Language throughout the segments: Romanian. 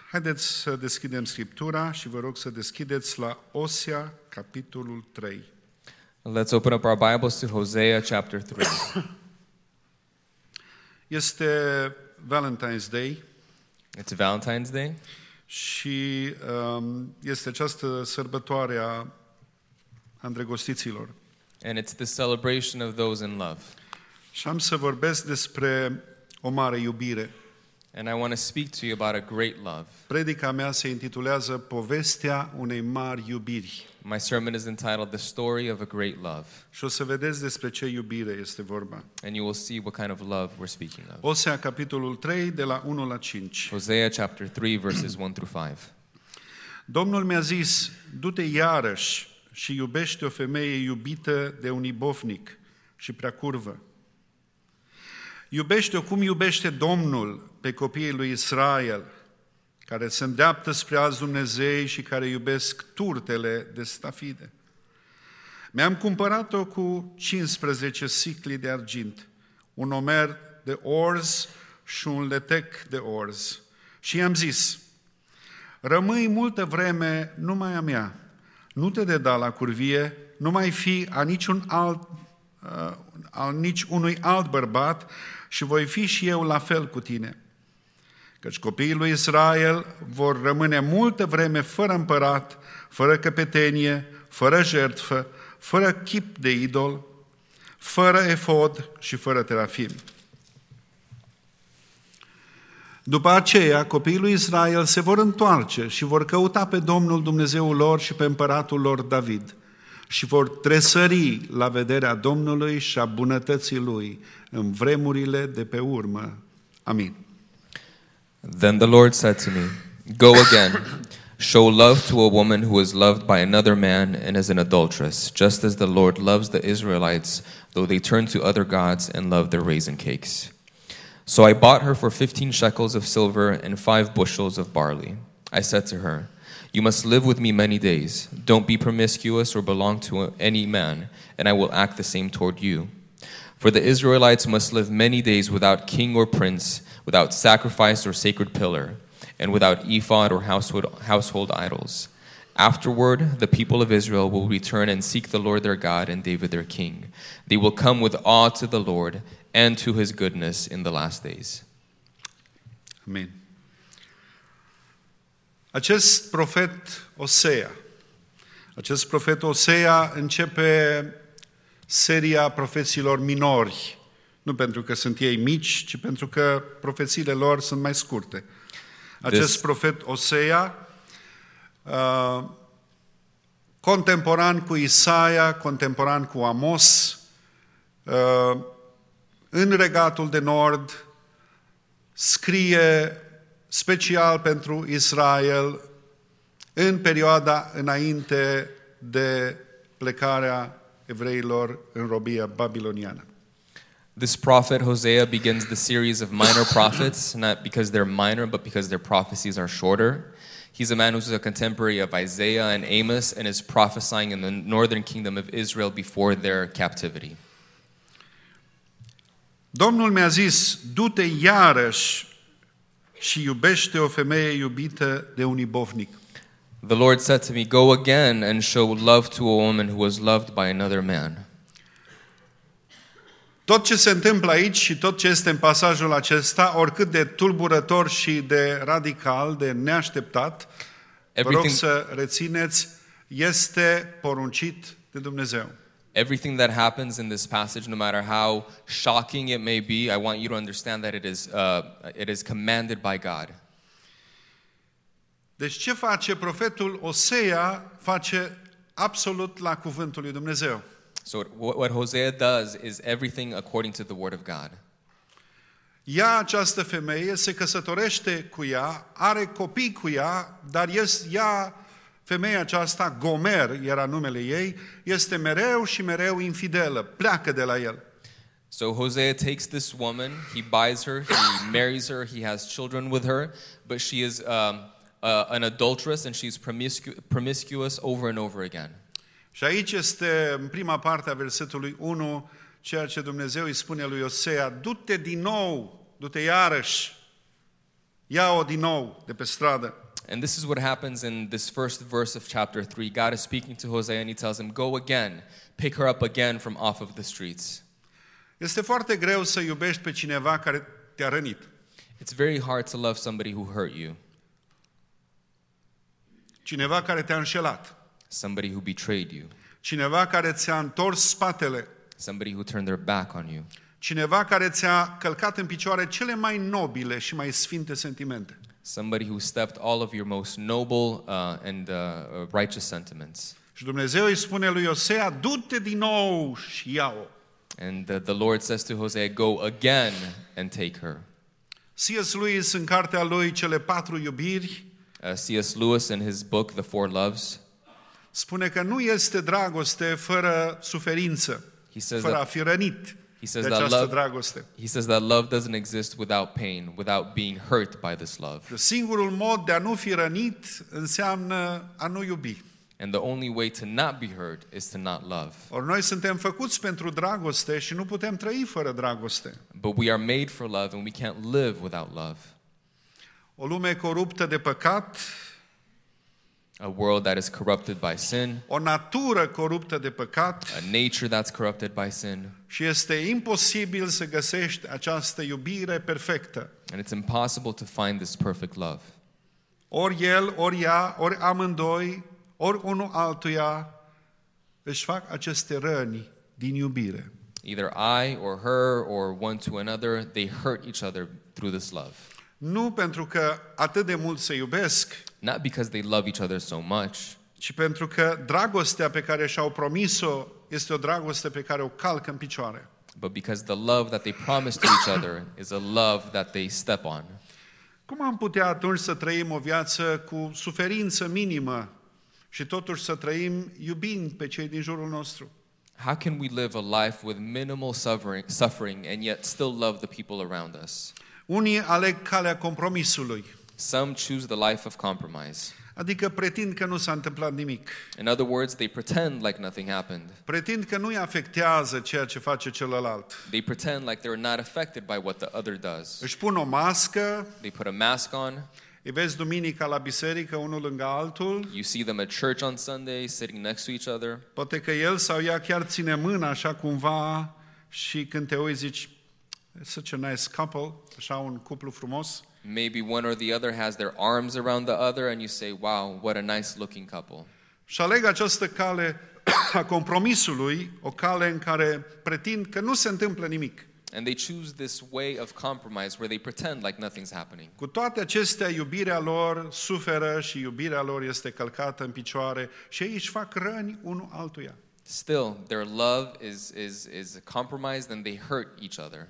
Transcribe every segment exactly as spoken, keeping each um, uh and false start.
Haideți să deschidem Scriptura și vă rog să deschideți la Osea, capitolul trei. Let's open up our Bibles to Hosea chapter three. Este Valentine's Day It's Valentine's Day, și um, este această sărbătoare a îndrăgostiților. and it's the celebration of those in love. Și am să vorbesc despre o mare iubire. And I want to speak to you about a great love. Predica mea se intitulează Povestea unei mari iubiri. My sermon is entitled The Story of a Great Love. Și o să vedeți despre ce iubire este vorba. And you will see what kind of love we're speaking of. Osea, capitolul trei, de la unu la cinci. Hosea chapter three, verses one through five. Domnul mi-a zis, du-te iarăși și iubește o femeie iubită de un ibofnic și prea curvă. Iubește-o cum iubește Domnul pe copiii lui Israel, care se îndreaptă spre alți Dumnezei și care iubesc turtele de stafide. Mi-am cumpărat-o cu cincisprezece sicli de argint, un omer de orz și un letec de orz. Și i-am zis, rămâi multă vreme numai a mea, nu te deda la curvie, nu mai fi a niciun alt, uh, al nici unui alt bărbat și voi fi și eu la fel cu tine. Căci copiii lui Israel vor rămâne multă vreme fără împărat, fără căpetenie, fără jertfă, fără chip de idol, fără efod și fără terafim. După aceea, copiii lui Israel se vor întoarce și vor căuta pe Domnul Dumnezeul lor și pe împăratul lor David și vor tresări la vederea Domnului și a bunătății Lui în vremurile de pe urmă. Amin. Then the Lord said to me, Go again, show love to a woman who is loved by another man and is an adulteress, just as the Lord loves the Israelites, though they turn to other gods and love their raisin cakes. So I bought her for fifteen shekels of silver and five bushels of barley. I said to her, You must live with me many days. Don't be promiscuous or belong to any man, and I will act the same toward you. For the Israelites must live many days without king or prince, without sacrifice or sacred pillar, and without ephod or household, household idols. Afterward, the people of Israel will return and seek the Lord their God and David their king. They will come with awe to the Lord and to his goodness in the last days. Amin. Acest profet Osea, acest profet Osea începe seria profeților minori, nu pentru că sunt ei mici, ci pentru că profețiile lor sunt mai scurte. Acest This... profet Osea, uh, contemporan cu Isaia, contemporan cu Amos, uh, în Regatul de Nord, scrie special pentru Israel în perioada înainte de plecarea evreilor în robia babiloniană. This prophet Hosea begins the series of minor prophets, not because they're minor, but because their prophecies are shorter. He's a man who's a contemporary of Isaiah and Amos and is prophesying in the northern kingdom of Israel before their captivity. Domnul mi-a zis, du-te iarăși și iubește o femeie iubită de un ibofnic. The Lord said to me, Go again and show love to a woman who was loved by another man. Tot ce se întâmplă aici și tot ce este în pasajul acesta, oricât de tulburător și de radical, de neașteptat, vă rog să rețineți, este poruncit de Dumnezeu. Everything that happens in this passage, no matter how shocking it may be, I want you to understand that it is, uh, it is commanded by God. Deci ce face profetul Osea? Face absolut la cuvântul lui Dumnezeu. So what, what Hosea does is everything according to the word of God. Ia această femeie, se căsătorește cu ea, are copii cu ea, dar este ea, femeia aceasta, Gomer era numele ei, este mereu și mereu infidelă, pleacă de la el. So Hosea takes this woman, he buys her, he marries her, he has children with her, but she is um, uh, an adulteress and she's promiscu- promiscuous over and over again. Și aici este, în prima parte a versetului unu, ceea ce Dumnezeu îi spune lui Osea, du-te din nou, du-te iarăși. ia-o din nou de pe stradă. And this is what happens in this first verse of chapter three. God is speaking to Hosea and He tells him, go again, pick her up again from off of the streets. Este foarte greu să iubești pe cineva care te-a rănit. It's very hard to love somebody who hurt you, Cineva care te-a înșelat. somebody who betrayed you, Cineva care ți-a întors spatele. somebody who turned their back on you, Cineva care ți-a călcat în picioare cele mai nobile și mai sfinte sentimente. somebody who stepped all of your most noble uh, and uh, uh, righteous sentiments. Și Dumnezeu îi spune lui Osea, du-te din nou și ia-o. And uh, the Lord says to Hosea, go again and take her. C S. Lewis, în cartea lui Cele patru iubiri, Uh, C S. Lewis, in his book, The Four Loves, spune că nu este dragoste fără suferință, he says fără a that, fi rănit he says de that această love, dragoste. he says that love doesn't exist without pain, without being hurt by this love. Singurul mod de a nu fi rănit înseamnă a nu iubi. And the only way to not be hurt is to not love. Ori noi suntem făcuți pentru dragoste și nu putem trăi fără dragoste. But we are made for love and we can't live without love. O lume coruptă de păcat, A world that is corrupted by sin, o natură coruptă de păcat a nature that's corrupted by sin, și este imposibil să găsești această iubire perfectă. and it's impossible to find this perfect love. Ori el, ori ea, ori amândoi, ori unul altuia își fac aceste răni din iubire. Either I or her or one to another, they hurt each other through this love. Nu pentru că atât de mult se iubesc, Not because they love each other so much, ci pentru că dragostea pe care și-au promis-o este o dragoste pe care o calcă în picioare. but because the love that they promise to each other is a love that they step on. Cum am putea atunci să trăim o viață cu suferință minimă și totuși să trăim iubind pe cei din jurul nostru? How can we live a life with minimal suffering, suffering and yet still love the people around us? Unii aleg calea compromisului, Some choose the life of compromise. adică pretind că nu s-a întâmplat nimic. In other words, they pretend like nothing happened. Pretind că nu-i afectează ceea ce face celălalt. They pretend like they're not affected by what the other does. Își pun o mască, They put a mask on. îi vezi duminica la biserică, unul lângă altul, You see them at church on Sunday, sitting next to each other. poate că el sau ea chiar ține mâna așa cumva și când te uiți zici, such a nice couple, așa un cuplu frumos. Maybe one or the other has their arms around the other and you say, wow, what a nice looking couple. Și aleg această cale a compromisului, o cale în care pretind că nu se întâmplă nimic. And they choose this way of compromise where they pretend like nothing's happening. Cu toate acestea, iubirea lor suferă și iubirea lor este călcată în picioare și ei își fac răni unul altuia. Still, their love is, is, is compromised and they hurt each other.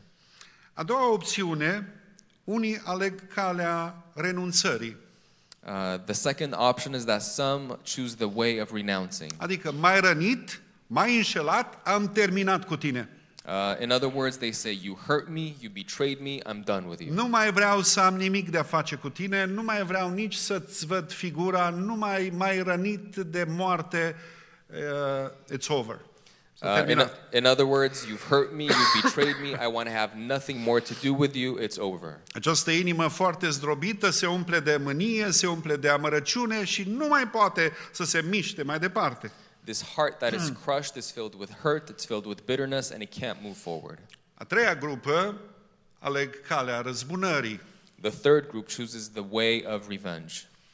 A doua opțiune, unii aleg calea renunțării, Uh, the second option is that some choose the way of renouncing. adică mai rănit, mai înșelat, am terminat cu tine. Uh, in other words, they say, you hurt me, you betrayed me, I'm done with you. Nu mai vreau să am nimic de a face cu tine, nu mai vreau nici să-ți văd figura, nu mai mai rănit de moarte, uh, it's over. S-a Uh, in, terminat. in other words, you've hurt me, you've betrayed me, I want to have nothing more to do with you, it's over. Această inimă foarte zdrobită se umple de mânie, se umple de amărăciune și nu mai poate să se miște mai departe. This heart that is crushed is filled with hurt, it's filled with bitterness, and it can't move forward. A treia grupă aleg calea răzbunării. The third group chooses the way of revenge.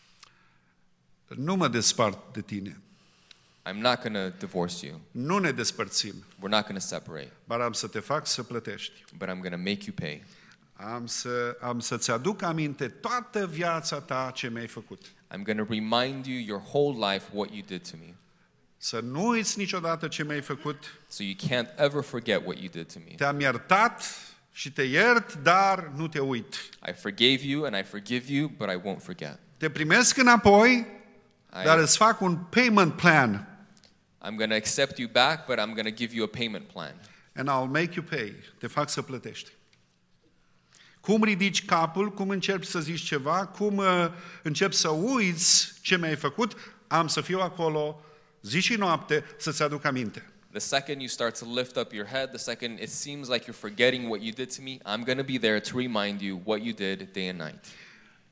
Nu mă despart de tine, I'm not going to divorce you. nu ne despărțim, We're not going to separate, dar am să te fac să plătești. but I'm going to make you pay. Am, să, am să-ți aduc aminte toată viața ta ce mi-ai făcut. I'm going to remind you your whole life what you did to me. Să nu uiți niciodată ce mi-ai făcut. So you can't ever forget what you did to me. Te-am iertat și te iert, dar nu te uit. I forgave you and I forgive you, but I won't forget. Te primesc înapoi, dar I, îți fac un payment plan. I'm going to accept you back, but I'm going to give you a payment plan. And I'll make you pay. Te fac să plătești. Cum ridici capul, cum începi să zici ceva, cum uh, începi să uiți ce mi-ai făcut, am să fiu acolo zi și noapte să-ți aduc aminte. The second you start to lift up your head, the second it seems like you're forgetting what you did to me, I'm going to be there to remind you what you did day and night.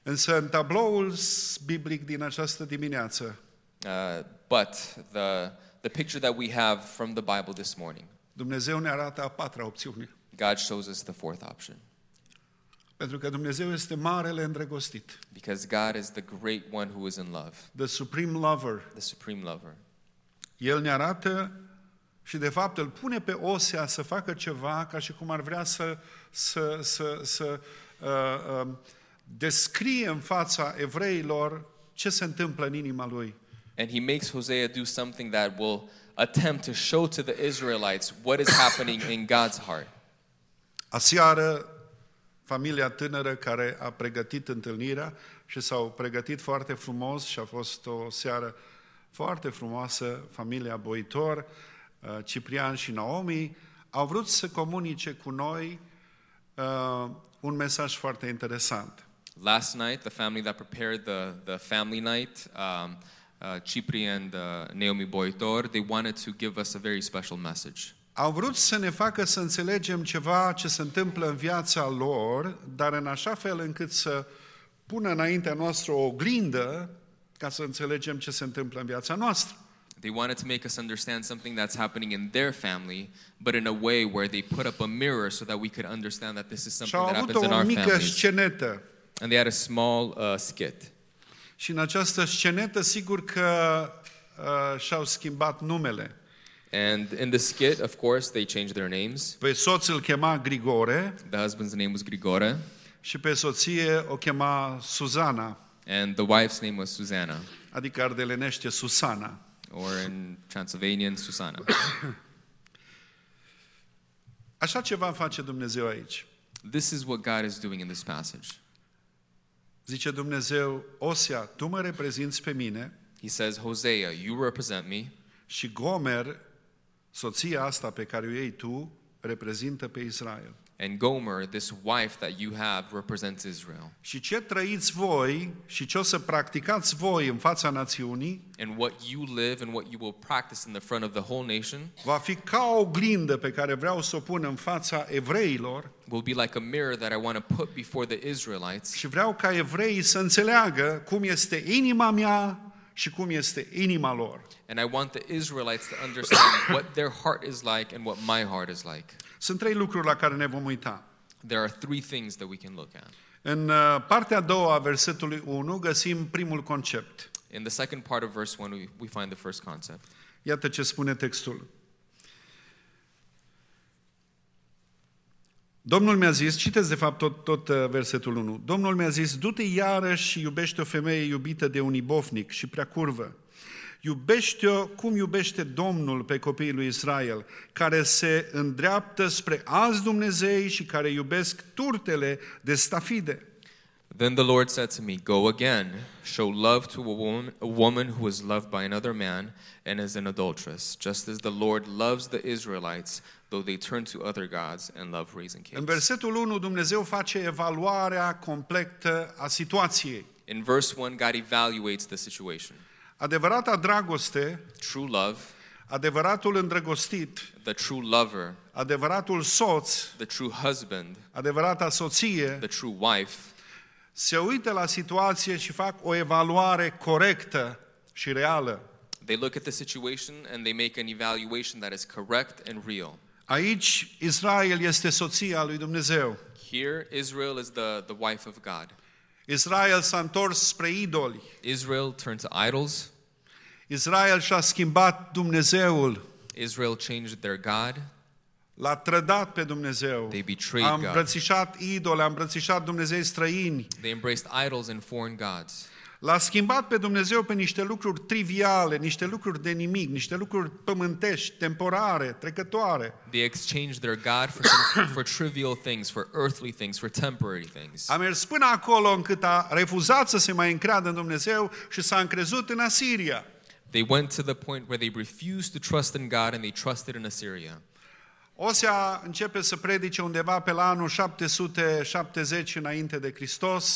Însă în tabloul biblic din această dimineață, Uh, but the, the picture that we have from the Bible this morning, Dumnezeu ne arată a patra opțiune. God shows us the fourth option. Pentru că Dumnezeu este marele îndrăgostit. Because God is the great one who is in love, The supreme lover. the supreme lover. El ne arată și de fapt îl pune pe Osea să facă ceva ca și cum ar vrea să, să, să, să uh, uh, descrie în fața evreilor ce se întâmplă în inima lui. And he makes Hosea do something that will attempt to show to the Israelites what is happening in God's heart. Aseară, familia tânără care a pregătit întâlnirea și s-au pregătit foarte frumos și a fost o seară foarte frumoasă, familia Boitor, Ciprian și Naomi, au vrut să comunice cu noi uh, un mesaj foarte interesant. Last night, the family that prepared the, the family night, um, uh, Cipri and uh, Naomi Boitor, they wanted to give us a very special message. Au vrut să ne facă să înțelegem ceva ce se întâmplă în viața lor, dar în așa fel încât să pună înaintea noastră o oglindă ca să înțelegem ce se întâmplă în viața noastră. They wanted to make us understand something that's happening in their family, but in a way where they put up a mirror so that we could understand that this is Și something au that avut happens in o our mică families. scenetă. And they had a small uh, skit. Și în această scenetă, sigur că uh, și-au schimbat numele. And in the skit, of course, they changed their names. Pe soț îl chema Grigore The husband's name was Grigore, și pe soție o chema Suzana, and the wife's name was Susanna, adică ardelenește Susana. or in Transylvanian, Susanna. Așa ceva face Dumnezeu aici. This is what God is doing in this passage. Zice Dumnezeu, Osea, tu mă reprezinți pe mine He says, Hosea, you represent me, și Gomer, soția asta pe care o iei tu, reprezintă pe Israel. and Gomer, this wife that you have, represents Israel. Și ce trăiți voi și ce o să practicați voi în fața națiunii And what you live and what you will practice in the front of the whole nation va fi ca o oglindă pe care vreau să o pun în fața evreilor will be like a mirror that I want to put before the Israelites. și vreau ca evreii să înțeleagă cum este inima mea și cum este inima lor. And I want the Israelites to understand what their heart is like and what my heart is like. Sunt trei lucruri la care ne vom uita. There are three things that we can look at. În uh, partea a doua a versetului unu găsim primul concept. In the second part of verse one, we, we find the first concept. Iată ce spune textul. Domnul mi-a zis, citeți de fapt tot, tot uh, versetul unu. Domnul mi-a zis, du-te iarăși și iubește o femeie iubită de un ibofnic și prea curvă. Iubește-o cum iubește Domnul pe copiii lui Israel, care se îndreaptă spre alți Dumnezei și care iubesc turtele de stafide. Then the Lord said to me, Go again, show love to a woman, a woman who is loved by another man and is an adulteress, just as the Lord loves the Israelites, though they turn to other gods and love raising În kids. versetul unu Dumnezeu face evaluarea completă a situației. In verse one, God evaluates the situation. Adevărata dragoste, True love, adevăratul îndrăgostit, the true lover, adevăratul soț, the true husband, adevărata soție, the true wife, se uită la situație și fac o evaluare corectă și reală. they look at the situation and they make an evaluation that is correct and real. Aici Israel este soția lui Dumnezeu. Here, Israel is the, the wife of God. Israel s-a întors spre idoli. Israel turned to idols. Israel și-a schimbat Dumnezeul. Israel changed their God. L-a trădat pe Dumnezeu. They betrayed A God. îmbrățișat idoli, a îmbrățișat Dumnezei străini. They embraced idols and foreign gods. L-a schimbat pe Dumnezeu pe niște lucruri triviale, niște lucruri de nimic, niște lucruri pământești, temporare, trecătoare. They exchanged their God for, some, for trivial things, for earthly things, for temporary things. A mers până acolo încât a refuzat să se mai încreadă în Dumnezeu și s-a încrezut în Asiria. They went to the point where they refused to trust in God and they trusted in Assyria. Osea începe să predice undeva pe la anul șapte sute șaptezeci înainte de Hristos.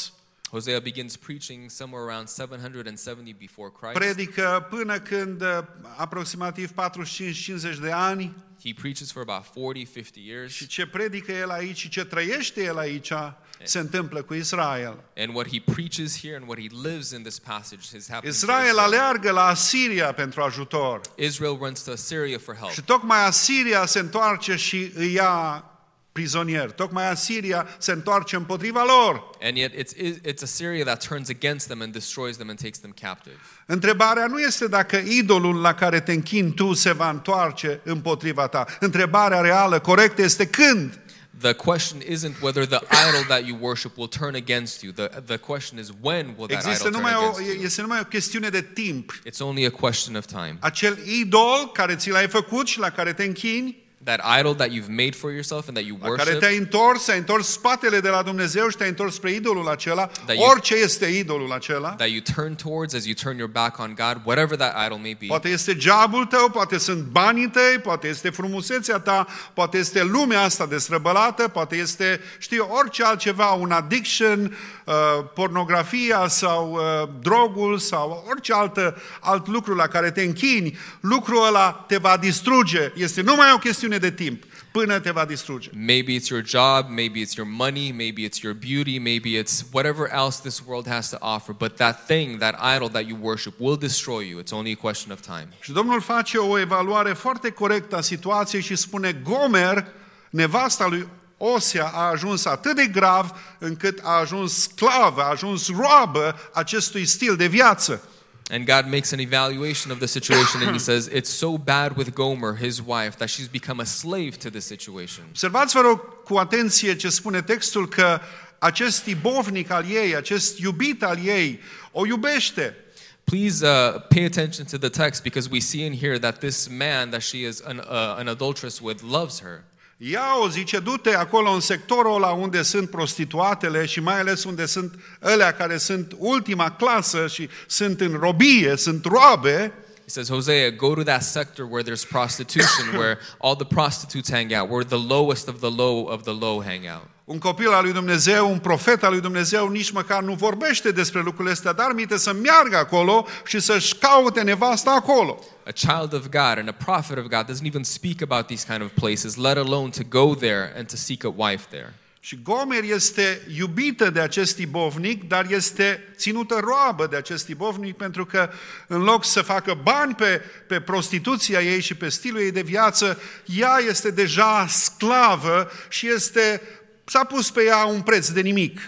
Hosea begins preaching somewhere around seven hundred seventy before Christ. Predică până când uh, aproximativ patruzeci și cinci cincizeci de ani. He preaches for about forty, fifty years. Și ce predică el aici și ce trăiește el aici se întâmplă cu Israel. And what he preaches here and what he lives in this passage is happening. Israel aleargă la Asiria pentru ajutor. Israel runs to Assyria for help. Și tocmai Asiria se întoarce și îi ia prizonieri. Tocmai Asiria se întoarce împotriva lor. And yet it's it's Assyria that turns against them and destroys them and takes them captive. Întrebarea nu este dacă idolul la care te închini tu se va întoarce împotriva ta. Întrebarea reală, corectă, este când. The question isn't whether the idol that you worship will turn against you. The, the question is when will that Există idol turn numai o, against you. este numai o chestiune de timp. It's only a question of time. Acel idol care ți l-ai făcut și la care te închini, That idol that you've made for yourself and that you la care worship, te-ai întors, ai întors spatele de la Dumnezeu și te-ai întors spre idolul acela, you- orice este idolul acela, that you turn towards as you turn your back on God, whatever that idol may be. poate este jobul tău, poate sunt banii tăi, poate este frumusețea ta, poate este lumea asta destrăbălată, poate este, știu, orice altceva, un addiction, uh, pornografia sau uh, drogul sau orice altă, alt lucru la care te închini, lucrul ăla te va distruge. Este numai o chestiune de timp până te va distruge. Maybe it's your job, maybe it's your money, maybe it's your beauty, maybe it's whatever else this world has to offer. But that thing, that idol that you worship will destroy you. It's only a question of time. Și Domnul face o evaluare foarte corectă a situației și spune: Gomer, nevasta lui Osea, a ajuns atât de grav încât a ajuns sclavă, a ajuns roabă acestui stil de viață. And God makes an evaluation of the situation and he says, it's so bad with Gomer, his wife, that she's become a slave to the situation. Observați, vă rog, cu atenție ce spune textul, că acest ibovnic al ei, acest iubit al ei, o iubește. Please uh, pay attention to the text because we see in here that this man that she is an, uh, an adulteress with loves her. Ea o zice: du-te acolo în sectorul ăla unde sunt prostituatele și mai ales unde sunt ălea care sunt ultima clasă și sunt în robie, sunt roabe. He says, Hosea, go to that sector where there's prostitution, where all the prostitutes hang out, where the lowest of the low of the low hang out. Un copil al lui Dumnezeu, un profet al lui Dumnezeu nici măcar nu vorbește despre lucrurile astea, dar minte să meargă acolo și să-și caute nevasta acolo. A child of God and a prophet of God doesn't even speak about these kind of places, let alone to go there and to seek a wife there. Și Gomer este iubită de acest ibovnic, dar este ținută roabă de acest ibovnic pentru că în loc să facă bani pe, pe prostituția ei și pe stilul ei de viață, ea este deja sclavă și este, s-a pus pe ea un preț de nimic.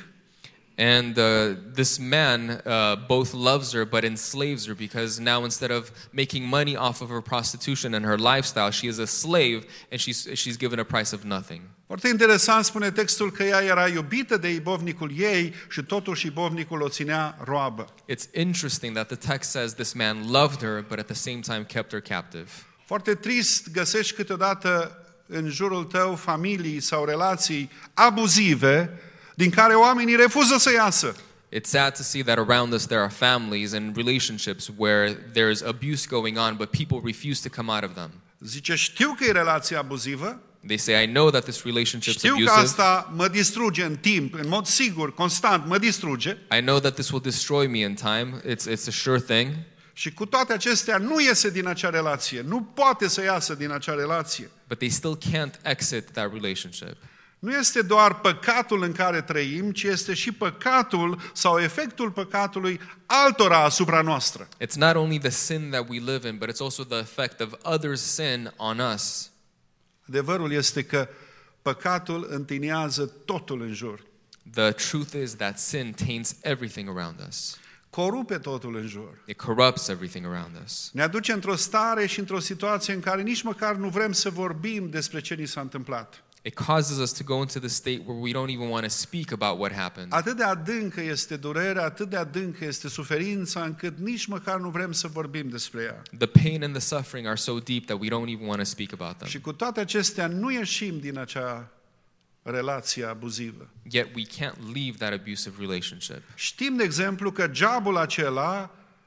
And uh, this man uh, both loves her but enslaves her because now instead of making money off of her prostitution and her lifestyle, she is a slave and she's, she's given a price of nothing. Foarte interesant spune textul că ea era iubită de ibovnicul ei și totuși ibovnicul o ținea roabă. It's interesting that the text says this man loved her but at the same time kept her captive. Foarte trist găsești câteodată în jurul tău familii sau relații abuzive din care oamenii refuză să iasă. It's sad to see that around us there are families and relationships where there's abuse going on but people refuse to come out of them. Zice: știu că e relație abuzivă, They say, I know that this relationship's știu că abusive. asta mă distruge în timp, în mod sigur, constant mă distruge, I know that this will destroy me in time. It's, it's a sure thing. și cu toate acestea nu iese din acea relație, nu poate să iasă din acea relație. But they still can't exit that relationship. Nu este doar păcatul în care trăim, ci este și păcatul sau efectul păcatului altora asupra noastră. It's not only the sin that we live in, but it's also the effect of others' sin on us. Adevărul este că păcatul întinează totul în jur. The truth is that sin taints everything around us. Corupe totul în jur. It corrupts everything around us. Ne aduce într-o stare și într-o situație în care nici măcar nu vrem să vorbim despre ce ni s-a întâmplat. It causes us to go into the state where we don't even want to speak about what happened. Atât de adâncă este durerea, atât de adâncă este suferința, încât nici măcar nu vrem să vorbim despre ea. The pain and the suffering are so deep that we don't even want to speak about them. Și cu toate acestea nu ieșim din acea relație abuzivă. Yet we can't leave that abusive relationship. Știm, de exemplu, că jobul acela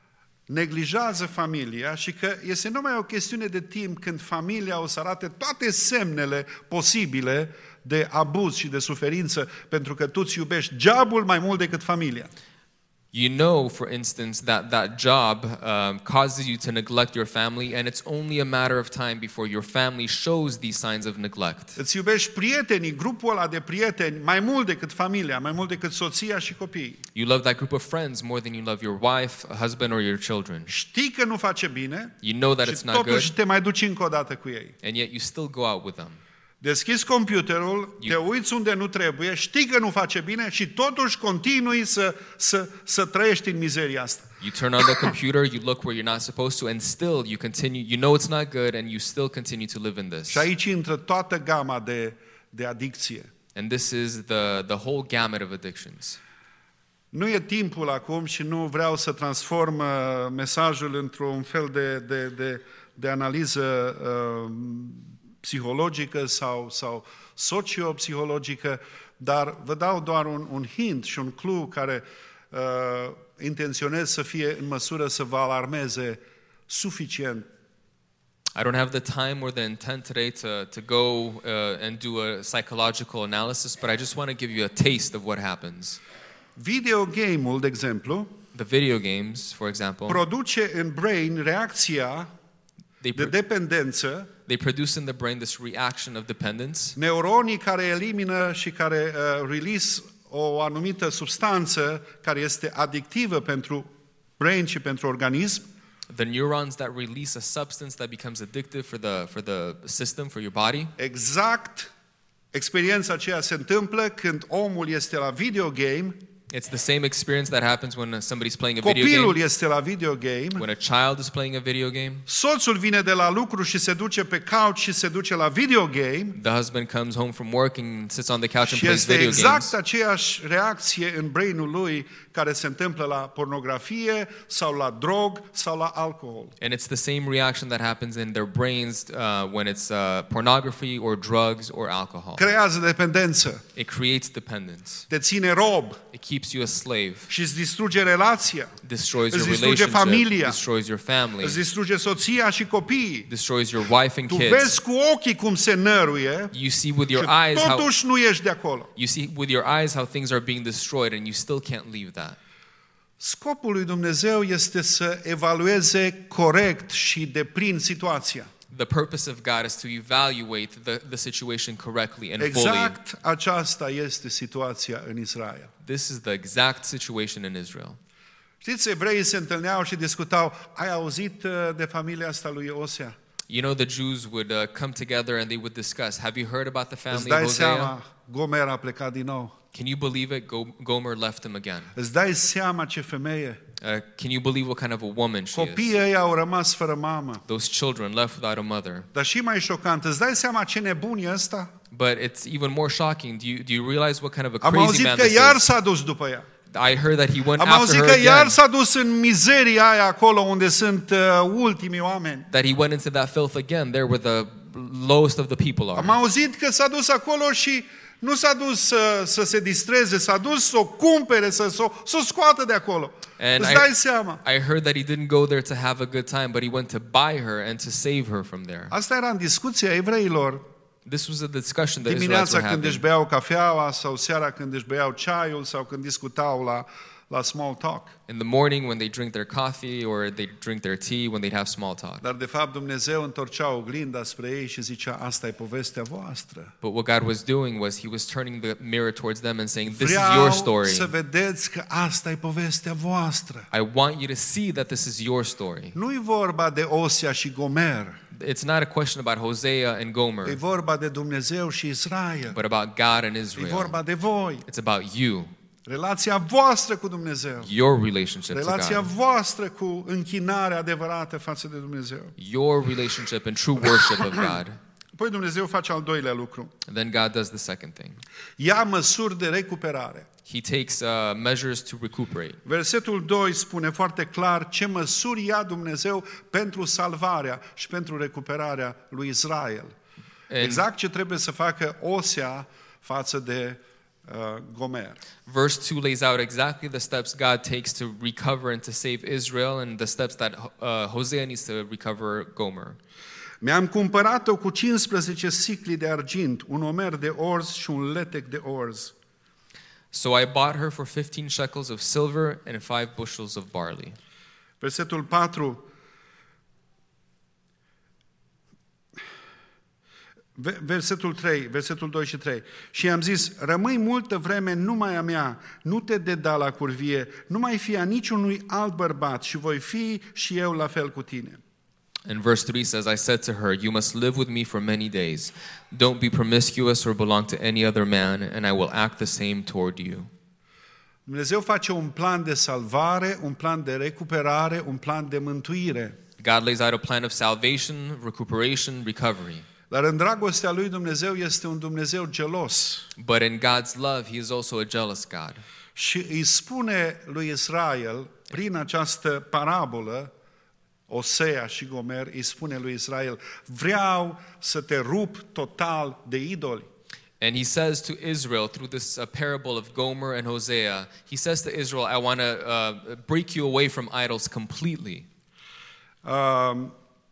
neglijează familia și că este numai o chestiune de timp când familia o să arate toate semnele posibile de abuz și de suferință, pentru că tu îți iubești jobul mai mult decât familia. You know, for instance, that that job um, causes you to neglect your family, and it's only a matter of time before your family shows these signs of neglect. Îți iubești prietenii, grupul ăla de prieteni, mai mult decât familia, mai mult decât soția și copiii. You love that group of friends more than you love your wife, a husband, or your children. Știi că nu face bine You know that și it's not good, totuși te mai duci încă o dată cu ei. and yet you still go out with them. Deschizi computerul, te uiți unde nu trebuie, știi că nu face bine și totuși continui să, să, să trăiești în mizeria asta. You turn on the computer, you look where you're not supposed to, and still you continue, you know it's not good, and you still continue to live in this. Și aici intră toată gama de, de adicție. And this is the, the whole gamut of addictions. Nu e timpul acum și nu vreau să transform uh, mesajul într-un fel de, de, de, de analiză uh, psihologică sau, sau sociopsihologică, dar vă dau doar un, un hint și un clue care uh, intenționez să fie în măsură să vă alarmeze suficient. I don't have the time or the intent today to, to go uh, and do a psychological analysis, but I just want to give you a taste of what happens. Video game-ul, de exemplu, The video games, for example, produce în brain reacția they, de pro- dependență, they produce in the brain this reaction of dependence. neuronii care elimină și care uh, release o anumită substanță care este adictivă pentru brain și pentru organism. The neurons that release a substance that becomes addictive for the, for the system, for your body. Exact experiența aceea se întâmplă când omul este la video game, It's the same experience that happens when somebody's playing a video copilul game, este la video game, when a child is playing a video game. soțul vine de la lucru și se duce pe couch și se duce la video game. The husband comes home from work and sits on the couch and Și plays este video exact games. aceeași reacție în brainul lui care se întâmplă la pornografie sau la drog sau la alcool. And it's the same reaction that happens in their brains uh, when it's uh, pornography or drugs or alcohol. Creează dependență, It creates dependence. te ține rob It keeps you a slave. și îți distruge relația, Destroys Îți your distruge relationship. familia. Destroys your family. îți distruge soția și copiii. Destroys your wife and Tu kids. vezi cu ochii cum se năruie You see with your și eyes how totuși nu ești de acolo. you see with your eyes how things are being destroyed, and you still can't leave that. Scopul lui Dumnezeu este să evalueze corect și deplin situația. The purpose of God is to evaluate the, the situation correctly and fully. Exact aceasta este situația în Israel. This is the exact situation in Israel. Știți, evreii se întâlneau și discutau, ai auzit uh, de familia asta lui Osea? You know, the Jews would uh, come together and they would discuss, have you heard about the Îți family of dai Hosea? seama, Gomer a plecat din nou. Can you believe it? Go- Gomer left him again. Îți dai seama ce femeie? Uh, can you believe what kind of a woman she Copiii is? ei au rămas fără mamă. Those children left without a mother. Dar și mai șocant, îți dai seama ce nebun e ăsta? But it's even more shocking. Do you, do you realize what kind of a Am crazy auzit man că this iar is? s-a dus după ea. I heard that he went Am after auzit her că iar again. s-a dus în mizeria aia acolo unde sunt uh, ultimii oameni. That he went into that filth again, there where the lowest of the people Am are. auzit că s-a dus acolo și nu s-a dus să, să se distreze, s-a dus să o cumpere, să, să, să o scoată de acolo. And Îți I- dai seama. I heard that he didn't go there to have a good time, but he went to buy her and to save her from there. Asta era în discuția evreilor This was a discussion that Israelites dimineața were când își having. beau cafeaua sau seara când își beau ceaiul sau când discutau la, la small talk. In the morning when they drink their coffee or they drink their tea, when they'd have small talk. Dar de fapt Dumnezeu întorcea oglinda spre ei și zicea, asta e povestea voastră. But what God was doing was he was turning the mirror towards them and saying, this is Vreau your story. să vedeți că asta e povestea voastră. I want you to see that this is your story. Nu-i vorba de Osea și Gomer, It's not a question about Hosea and e Gomer, vorba de Dumnezeu și Israel. but about God and E Israel. vorba de voi. It's about you, Relația voastră cu Dumnezeu. your relationship to Relația God, voastră cu închinarea adevărată față de Dumnezeu. your relationship and true worship of God. Apoi Dumnezeu face al doilea lucru. And then God does the second thing. Ia măsuri de recuperare. He takes uh, measures to recuperate. Versetul doi spune foarte clar ce măsuri ia Dumnezeu pentru salvarea și pentru recuperarea lui Israel. And Exact ce trebuie să facă Osea față de uh, Gomer. Verse two lays out exactly the steps God takes to recover and to save Israel and the steps that uh, Hosea needs to recover Gomer. Mi-am cumpărat-o cu cincisprezece sicli de argint, un omer de orz și un letec de orz. So I bought her for fifteen shekels of silver and five bushels of barley. Versetul patru. Versetul trei, versetul doi și trei. Și i-am zis, rămâi multă vreme numai a mea, nu te deda la curvie, nu mai fi a niciunui alt bărbat și voi fi și eu la fel cu tine. And verse three says, I said to her, you must live with me for many days. Don't be promiscuous or belong to any other man, and I will act the same toward you. Dumnezeu face un plan de salvare, un plan de recuperare, un plan de mântuire. God lays out a plan of salvation, recuperation, recovery. Dar în dragostea lui Dumnezeu este un Dumnezeu gelos. But in God's love, he is also a jealous God. Și îi spune lui Israel, prin această parabolă, Osea și Gomer, îi spune lui Israel, vreau să te rup total de idoli. And he says to Israel, through this uh, parable of Gomer and Hosea, he says to Israel, I want to uh, break you away from idols completely. Uh,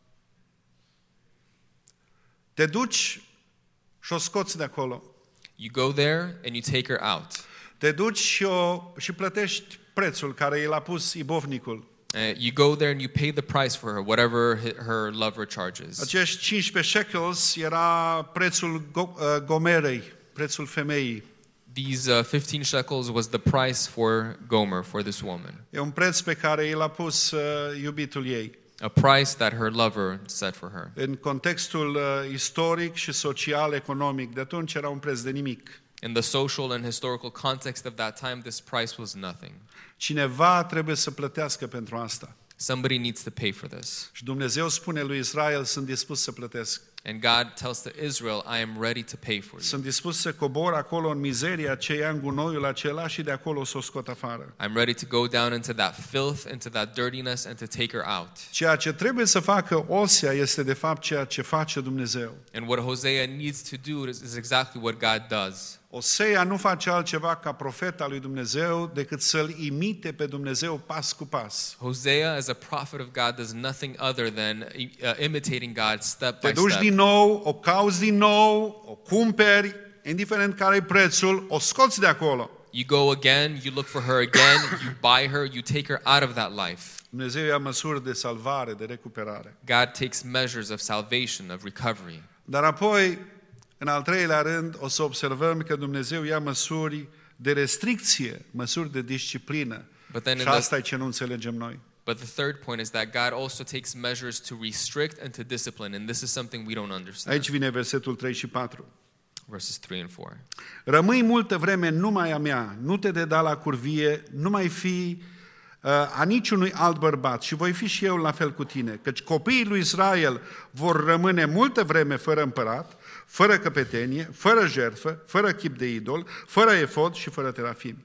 te duci și o scoți de acolo. You go there and you take her out. Te duci și, o, și plătești prețul care i l-a pus ibovnicul. Uh, you go there and you pay the price for her, whatever her lover charges. Acești cincisprezece shekels era prețul go, uh, Gomerei, prețul femeii. These uh, fifteen shekels was the price for Gomer, for this woman. E un preț pe care i l-a pus uh, iubitul ei. A price that her lover set for her. În contextul uh, istoric și social, economic, de atunci era un preț de nimic. In the social and historical context of that time, this price was nothing. Cineva trebuie să plătească pentru asta. Somebody needs to pay for this. Și Dumnezeu spune lui Israel, sunt dispus să plătesc. And God tells to Israel, I am ready to pay for you. Sunt dispus să cobor acolo în mizeria aceea, în gunoiul acela și de acolo să o scot afară. I'm ready to go down into that filth, into that dirtiness and to take her out. Ceea ce trebuie să facă Osea este de fapt ceea ce face Dumnezeu. And what Hosea needs to do is, is exactly what God does. Osea nu face altceva ca profet al lui Dumnezeu decât să-L imite pe Dumnezeu pas cu pas. Hosea, as a prophet of God, does nothing other than uh, imitating God step Te by duci step. din nou, o cauți din nou, o cumperi, indiferent care e prețul, o scoți de acolo. You go again, you look for her again, you buy her, you take her out of that life. Dumnezeu ia măsuri de salvare, de recuperare. God takes measures of salvation, of recovery. Dar apoi, în al treilea rând, o să observăm că Dumnezeu ia măsuri de restricție, măsuri de disciplină. But then in Și the- asta e ce nu înțelegem noi. But the third point is that God also takes measures to restrict and to discipline, and this is something we don't understand. Aici vine versetul trei și patru. Verses three and four. Rămâi multă vreme numai a mea, nu te deda la curvie, nu mai fi uh, a niciunui alt bărbat și voi fi și eu la fel cu tine, căci copiii lui Israel vor rămâne multă vreme fără împărat, fără căpetenie, fără jertfă, fără chip de idol, fără efod și fără terafim.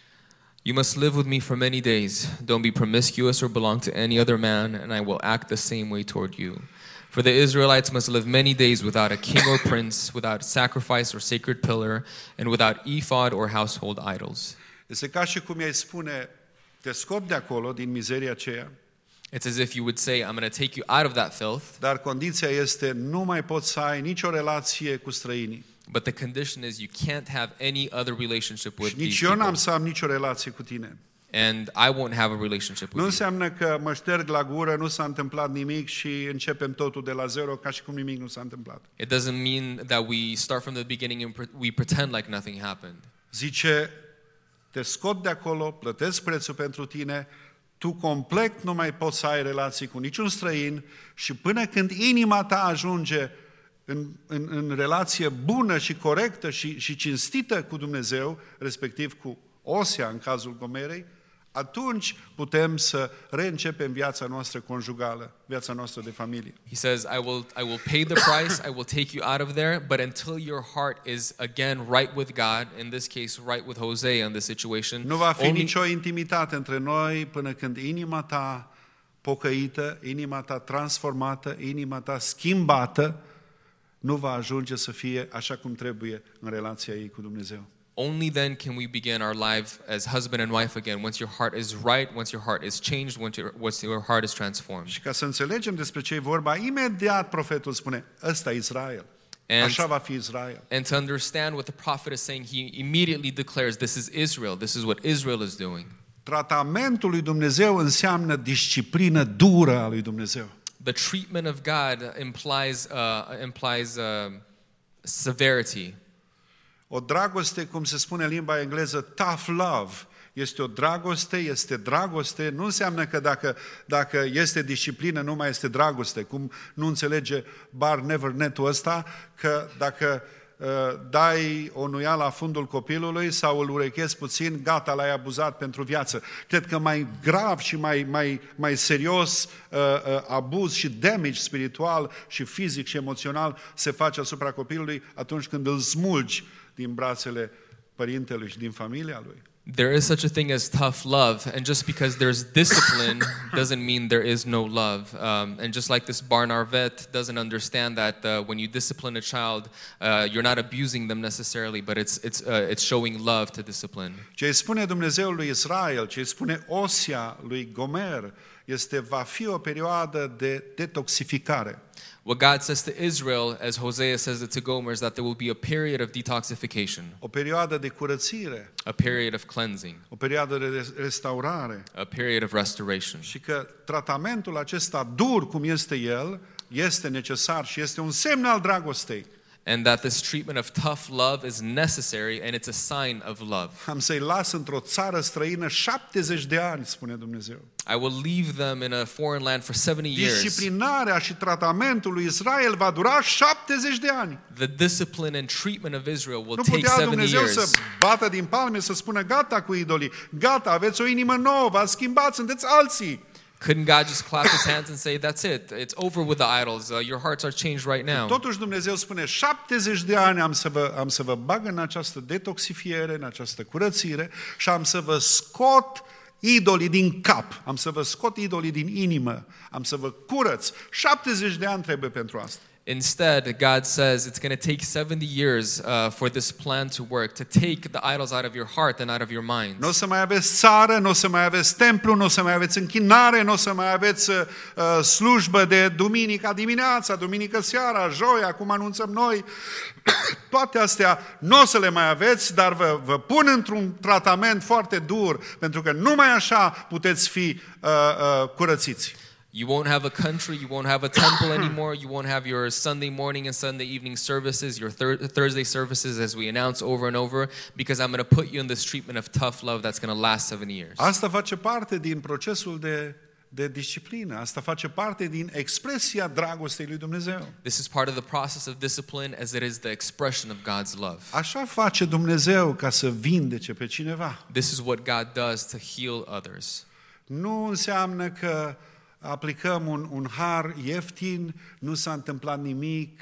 You must live with me for many days. Don't be promiscuous or belong to any other man, and I will act the same way toward you. For the Israelites must live many days without a king or prince, without sacrifice or sacred pillar, and without ephod or household idols. Este ca și cum ai spune, te scot de acolo, din mizeria aceea, It's as if you would say, I'm going to take you out of that filth, dar condiția este, nu mai poți să ai nicio relație cu străinii. but the condition is you can't have any other relationship with Și nici these eu people. n-am să am nicio relație cu tine. And I won't have a relationship Nu with you. înseamnă că mă șterg la gură, nu s-a întâmplat nimic și începem totul de la zero ca și cum nimic nu s-a întâmplat. It doesn't mean that we start from the beginning and pre- we pretend like nothing happened. Zice, te scot de acolo, plătesc prețul pentru tine, tu complet nu mai poți să ai relații cu niciun străin și până când inima ta ajunge în, în, în relație bună și corectă și, și cinstită cu Dumnezeu, respectiv cu Osea în cazul Gomerei, atunci putem să reîncepem viața noastră conjugală, viața noastră de familie. He says, I will, I will pay the price, I will take you out of there, but until your heart is again right with God, in this case, right with Hosea in this situation, Nu va fi only, nicio intimitate între noi până când inima ta pocăită, inima ta transformată, inima ta schimbată, nu va ajunge să fie așa cum trebuie în relația ei cu Dumnezeu. Only then can we begin our life as husband and wife again, once your heart is right, once your heart is changed, once your, once your heart is transformed. Și ca să înțelegem despre ce e vorba, imediat profetul spune, ăsta e Israel. And, Așa va fi Israel. and to understand what the prophet is saying, he immediately declares, this is Israel, this is what Israel is doing. Tratamentul lui Dumnezeu înseamnă disciplină dură a lui Dumnezeu. The treatment of God implies, uh, implies uh, severity. O dragoste, cum se spune în limba engleză, tough love, este o dragoste, este dragoste, nu înseamnă că dacă, dacă este disciplină nu mai este dragoste, cum nu înțelege Bar Nevernet-ul ăsta, că dacă uh, dai o nuială la fundul copilului sau îl urechezi puțin, gata, l-ai abuzat pentru viață. Cred că mai grav și mai, mai, mai serios uh, uh, abuz și damage spiritual și fizic și emoțional se face asupra copilului atunci când îl smulgi din brațele părintelui și din familia lui. There is such a thing as tough love, and just because there's discipline doesn't mean there is no love. Um, and just like this Barnard vet doesn't understand that uh, when you discipline a child, uh, you're not abusing them necessarily, but it's it's uh, it's showing love to discipline. Ce îi spune Dumnezeul lui Israel, ce îi spune Osia lui Gomer, este va fi o perioadă de detoxificare. What God says to Israel, as Hosea says it to Gomer, is that there will be a period of detoxification, O perioadă de curățire, a period of cleansing, o perioadă de restaurare. a period of restoration. Și că tratamentul acesta dur cum este el, este necesar și este un semn al dragostei. And that this treatment of tough love is necessary, and it's a sign of love. Am să-i las într-o țară străină șaptezeci de ani, spune Dumnezeu. I will leave them in a foreign land for seventy years. Disciplinarea și tratamentul lui Israel va dura șaptezeci de ani. The discipline and treatment of Israel will Nu take putea seventy Dumnezeu years. să bată din palme, să spună gata cu idolii, gata, aveți o inimă nouă, v-ați schimbat, sunteți alții. Couldn't God just clap his hands and say, that's it, it's over with the idols, uh, your hearts are changed right now? Totuși Dumnezeu spune, șaptezeci de ani am să, vă, am să vă bag în această detoxifiere, în această curățire și am să vă scot idolii din cap, am să vă scot idolii din inimă, am să vă curăț. șaptezeci de ani trebuie pentru asta. Instead, God says it's going to take seventy years uh, for this plan to work, to take the idols out of your heart and out of your mind. Nu o să mai aveți țară, nu o să mai aveți templu, nu o să mai aveți închinare, nu o să mai aveți uh, slujbă de duminica dimineața, duminică seara, joi, acum anunțăm noi. Toate astea nu o să le mai aveți, dar vă, vă pun într-un tratament foarte dur, pentru că numai așa puteți fi uh, uh, curățiți. You won't have a country, you won't have a temple anymore, you won't have your Sunday morning and Sunday evening services, your thir- Thursday services as we announce over and over, because I'm going to put you in this treatment of tough love that's going to last seventy years. Asta face parte din procesul de, de disciplină, asta face parte din expresia dragostei lui Dumnezeu. This is part of the process of discipline as it is the expression of God's love. Așa face Dumnezeu ca să vindece pe cineva. This is what God does to heal others. Nu înseamnă că aplicăm un, un har ieftin, nu s-a întâmplat nimic,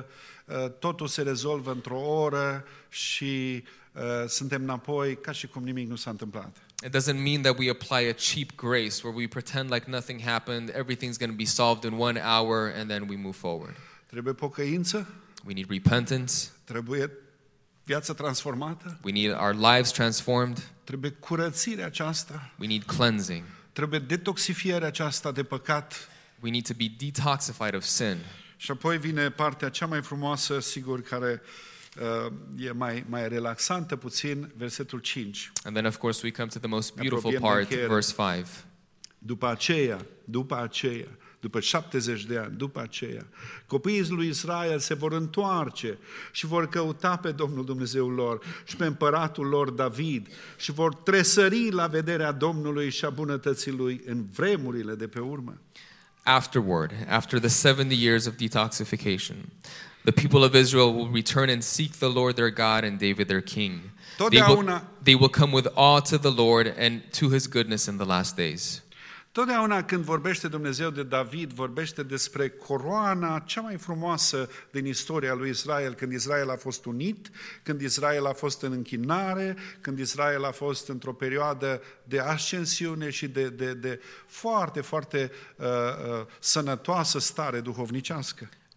totul se rezolvă într-o oră și uh, suntem înapoi ca și cum nimic nu s-a întâmplat. It doesn't mean that we apply a cheap grace where we pretend like nothing happened, everything's going to be solved in one hour, and then we move forward. Trebuie pocăință, We need repentance. trebuie viață transformată, We need our lives transformed. trebuie curățirea aceasta, We need cleansing. trebuie detoxifierea aceasta de păcat. We need to be detoxified of sin. Și apoi vine partea cea mai frumoasă, sigur, care uh, e mai, mai relaxantă puțin, versetul cinci. And then, of course, we come to the most beautiful Apropiem de part, încheiere. verse five. După aceea, după aceea, după șaptezeci de ani, după aceea, copiii lui Israel se vor întoarce și vor căuta pe Domnul Dumnezeul lor și pe împăratul lor David și vor tresări la vederea Domnului și a bunătății lui în vremurile de pe urmă. Afterward, after the seventy years of detoxification, the people of Israel will return and seek the Lord their God and David their king. They will, they will come with awe to the Lord and to his goodness in the last days. Totdeauna când vorbește Dumnezeu de David, vorbește despre coroana cea mai frumoasă din istoria lui Israel, când Israel a fost unit, când Israel a fost în închinare, când Israel a fost într-o perioadă de ascensiune și de, de, de foarte, foarte uh, uh, sănătoasă stare duhovnicească.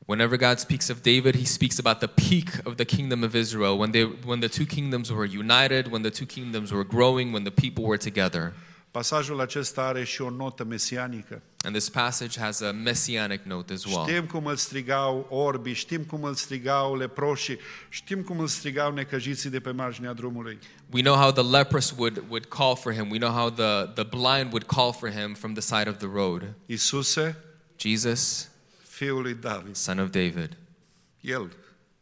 Whenever God speaks of David, he speaks about the peak of the kingdom of Israel, when they when the two kingdoms were united, when the two kingdoms were growing, when the people were together. Pasajul acesta are și o notă mesianică. And this passage has a messianic note as well. Știm cum îl strigau orbii, știm cum îl strigau leproșii, știm cum îl strigau necăjiții de pe marginea drumului. We know how the leprous would, would call for him. We know how the, the blind would call for him from the side of the road. Iisuse, Jesus, Fiul lui David, son of David. El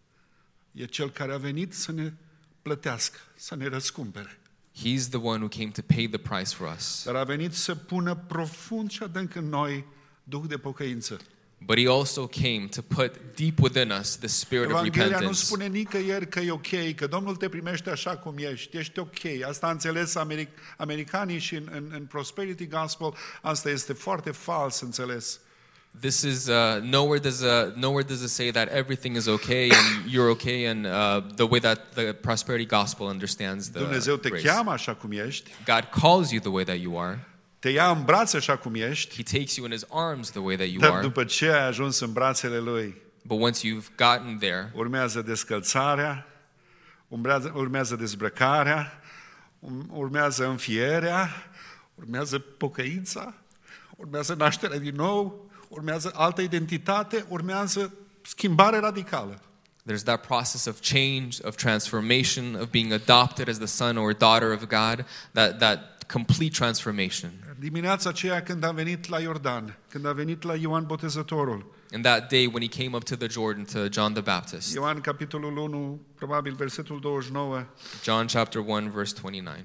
e Cel care a venit să ne plătească, să ne răscumpere. He's the one who came to pay the price for us. Dar a venit să pună profund și adânc în noi duh de pocăință. But he also came to put deep within us the spirit of Evanghelia nu repentance. spune nicăieri că e ok, că Domnul te primește așa cum ești, ești ok. Asta a înțeles americ- americanii și în, în, în Prosperity Gospel, asta este foarte fals înțeles. This is uh, nowhere does uh, nowhere does it say that everything is okay and you're okay and uh, the way that the prosperity gospel understands the Dumnezeu te grace. cheamă așa cum ești, God calls you the way that you are. te ia în brațe așa cum ești, He takes you in his arms the way that you dar are. după ce ai ajuns în brațele Lui, But once you've gotten there, urmează descălțarea, urmează, urmează dezbrăcarea, um- urmează înfierea, urmează pocăința, urmează nașterea din nou, urmează altă identitate, urmează schimbare radicală. there's that process of change, of transformation, of being adopted as the son or daughter of God, that, that complete transformation. Dimineața aceea când a venit la Iordan, când a venit la Ioan Botezătorul, And that day when he came up to the Jordan to John the Baptist. Ioan capitolul unu, probabil versetul douăzeci și nouă, John chapter one verse twenty-nine.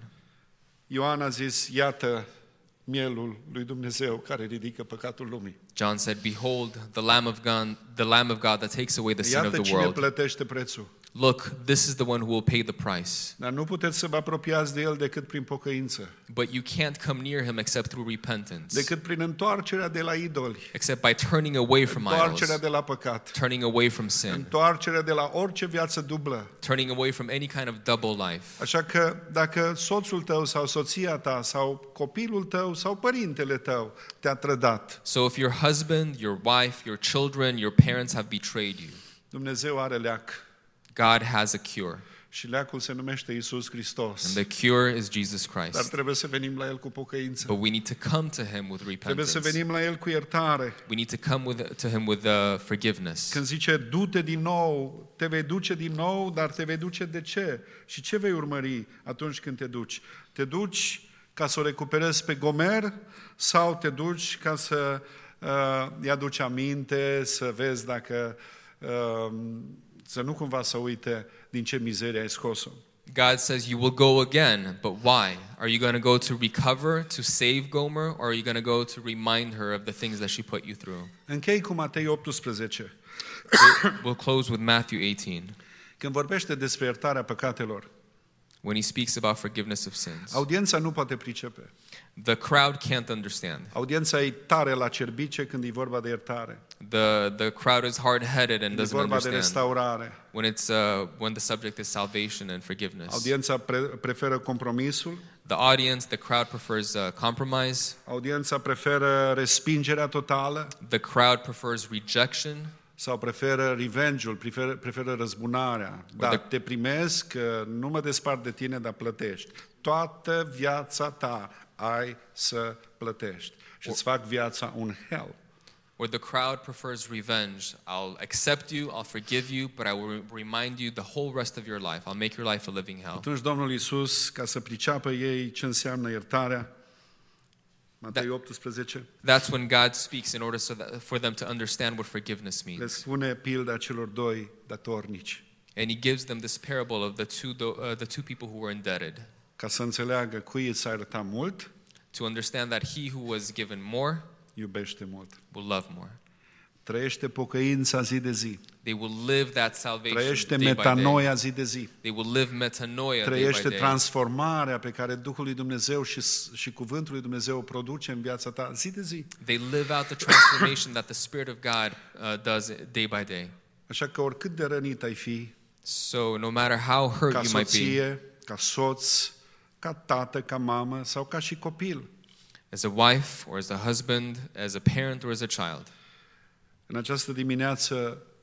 Ioan a zis, iată mielul lui Dumnezeu care ridică păcatul lumii. John said, "Behold, the Lamb of God, the Lamb of God that takes away the sin of Iată the cine world. plătește prețul. Look, this is the one who will pay the price. Dar nu puteți să vă apropiați de el decât prin pocăință, But you can't come near him except through repentance, decât prin întoarcerea de la idoli, except by turning away from întoarcerea idols, de la păcat, turning away from sin, întoarcerea de la orice viață dublă. turning away from any kind of double life. Așa că dacă soțul tău sau soția ta sau copilul tău sau părintele tău te-a trădat, So if your husband, your wife, your children, your parents have betrayed you, Dumnezeu are leac God has a cure. și leacul se numește Iisus Hristos. And the cure is Jesus Dar Christ. trebuie să venim la El cu pocăință. But we need to come to him with Trebuie repentance. să venim la El cu iertare. We need to come with, to him with uh, forgiveness. Când zice, du-te din nou, te vei duce din nou, dar te vei duce de ce? Și ce vei urmări atunci când te duci? Te duci ca să o recuperezi pe Gomer sau te duci ca să uh, îi aduci aminte, să vezi dacă, uh, să nu cumva să uite din ce mizerie ai scos-o? God says you will go again, but why? Are you going to go to recover, to save Gomer, or are you going to go to remind her of the things that she put you through? Închei cu Matei optsprezece. We'll, we'll close with Matthew eighteen. Când vorbește despre iertarea păcatelor, When he speaks about forgiveness of sins. audiența nu poate pricepe. The crowd can't understand. Audiența e tare la cerbice când e vorba de iertare. The, the crowd is hard-headed and E doesn't vorba de understand restaurare. when, it's, uh, when the subject is salvation and forgiveness. Audiența pre- preferă compromisul. The audience, the crowd prefers uh, compromise. Audiența preferă respingerea totală The crowd prefers rejection. sau preferă revenge-ul, preferă, preferă răzbunarea. Da, the- te primesc, că nu mă despart de tine, dar plătești. Toată viața ta ai să plătești. Și îți fac viața un hell. Or the crowd prefers revenge. I'll accept you, I'll forgive you, but I will remind you the whole rest of your life. I'll make your life a living hell. Atunci Domnul Iisus, ca să priceapă ei ce înseamnă iertarea, Matei optsprezece, That's when God speaks in order so that, for them to understand what forgiveness le means. spune pilda celor doi datornici, And he gives them this parable of the two, do- uh, the two people who were indebted, ca să înțeleagă cui îți arăta mult, to understand that he who was given more iubește mult. will love more. Trăiește pocăința zi de zi. They will live that salvation Trăiește day by day. metanoia zi de zi. They will live metanoia day by Trăiește day. transformarea pe care Duhul lui Dumnezeu și, și Cuvântul lui Dumnezeu o produce în viața ta zi de zi. They live out the transformation that the Spirit of God uh, does day by day. Așa că oricât de rănit ai fi, So no matter how hurt ca you might be, soție, ca soț, ca tată, ca mamă sau ca și copil, as a wife or as a husband, as a parent or as a child, în această dimineață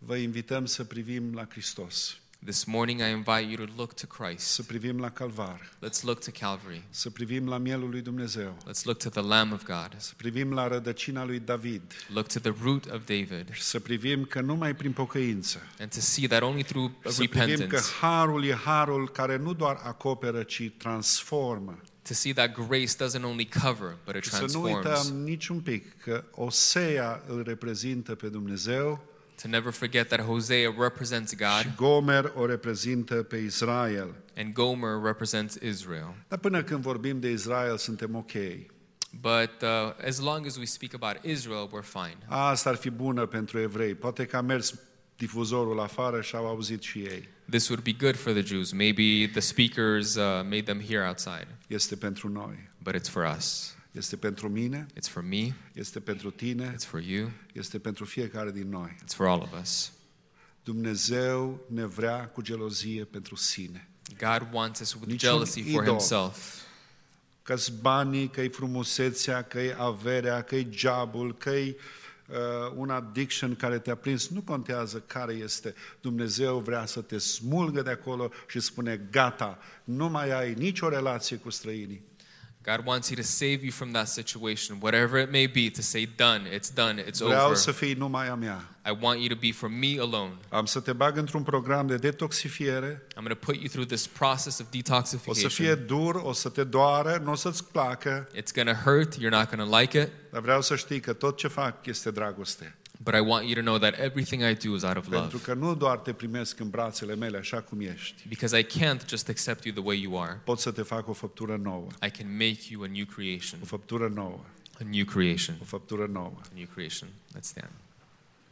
vă invităm să privim la Hristos, This morning I invite you to look to Christ. să privim la Calvar, Let's look to Calvary. să privim la mielul lui Dumnezeu, Let's look to the Lamb of God. să privim la rădăcina lui David, Look to the root of David. și să privim că numai prin pocăință, And to see that only through să privim că repentance, harul e harul care nu doar acoperă, ci transformă. to see that grace doesn't only cover, but it Și să nu transforms. uităm niciun pic că Osea îl reprezintă pe Dumnezeu To never forget that Hosea represents și God Gomer o reprezintă pe Israel. and Gomer represents Israel. Dar până când vorbim de Israel, suntem ok. But uh, as long as we speak about Israel, we're fine. Asta ar fi bună pentru evrei. Poate că a mers difuzorul afară și au auzit și ei. This would be good for the Jews. Maybe the speakers uh, made them hear outside, Este pentru noi. but it's for us. Este pentru mine, It's for me. este pentru tine, It's for you. este pentru fiecare din noi. It's for all of us. Dumnezeu ne vrea cu gelozie pentru sine. God wants us with Niciun jealousy for idol. himself. Că-s banii, că-i frumusețea, că-i averea, că-i jobul, că-i uh, un addiction care te-a prins, nu contează care este. Dumnezeu vrea să te smulgă de acolo și spune, gata, nu mai ai nicio relație cu străinii. God wants you to save you from that situation, whatever it may be, to say, done, it's done, it's Vreau over. să fii numai a mea. I want you to be for me alone. Am să te bag într-un program de detoxifiere, I'm going to put you through this process of o să fie detoxification. dur, o să te doară, nu o să-ți placă, It's going to hurt, you're not going to like it, dar vreau să știi că tot ce fac este dragoste. but I want you to know that everything I do is out of Pentru love. că nu doar te primesc în brațele mele așa cum ești, Because I can't just accept you the way you are. pot să te fac o făptură nouă, I can make you a new creation. o făptură nouă, A new creation. o făptură nouă. A new creation. Let's stand.